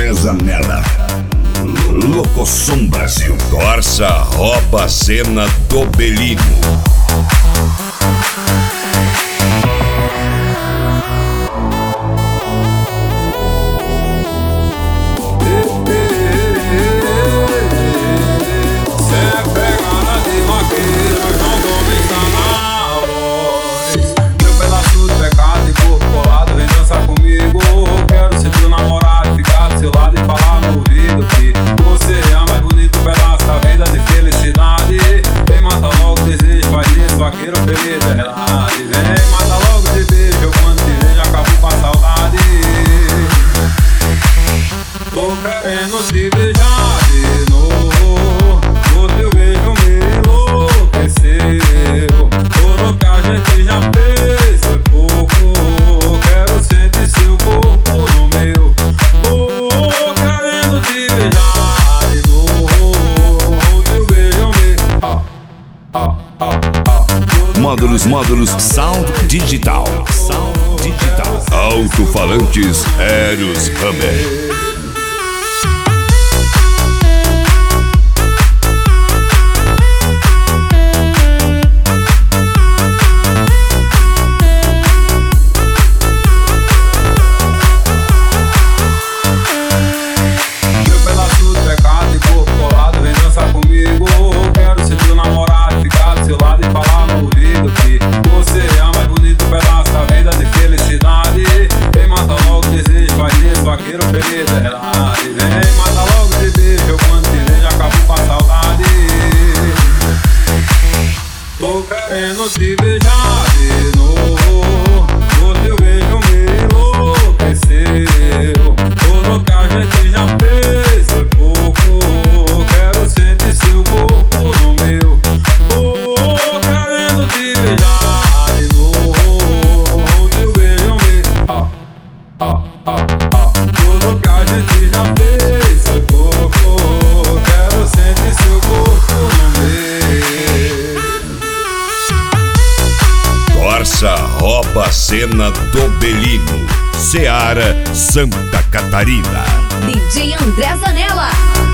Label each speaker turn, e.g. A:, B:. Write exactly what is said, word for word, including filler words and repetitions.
A: André Zanella. Locosom Brasil.
B: Corsa rouba a cena do Belino.
C: Vaqueiro feliz é verdade. Vem, mata logo de beijo. Quando te vejo acabo com a saudade. Tô querendo te beijar de novo. O teu beijo me enlouqueceu. Tudo que a gente já fez foi pouco. Quero sentir seu corpo no meu. Tô querendo te beijar de novo. O teu beijo me... Ah, ah, ah.
B: Módulos, módulos, Sound Digital. Sound Digital. Alto-falantes Eros Hammer.
C: Vaqueiro feliz é verdade. Vem, mata logo de beijo. Quando te vejo acabo com a saudade. Tô querendo te beijar de novo. O teu beijo me enlouqueceu. Tudo que a gente já fez foi pouco. Quero sentir seu corpo no meu. Tô querendo te beijar de novo. O teu beijo me... Ah, ah, ah. Tudo que a gente já fez foi pouco. Quero sentir seu corpo no meu.
B: Corsa rouba a cena do Belino. Seara, Santa Catarina.
D: D J André Zanella.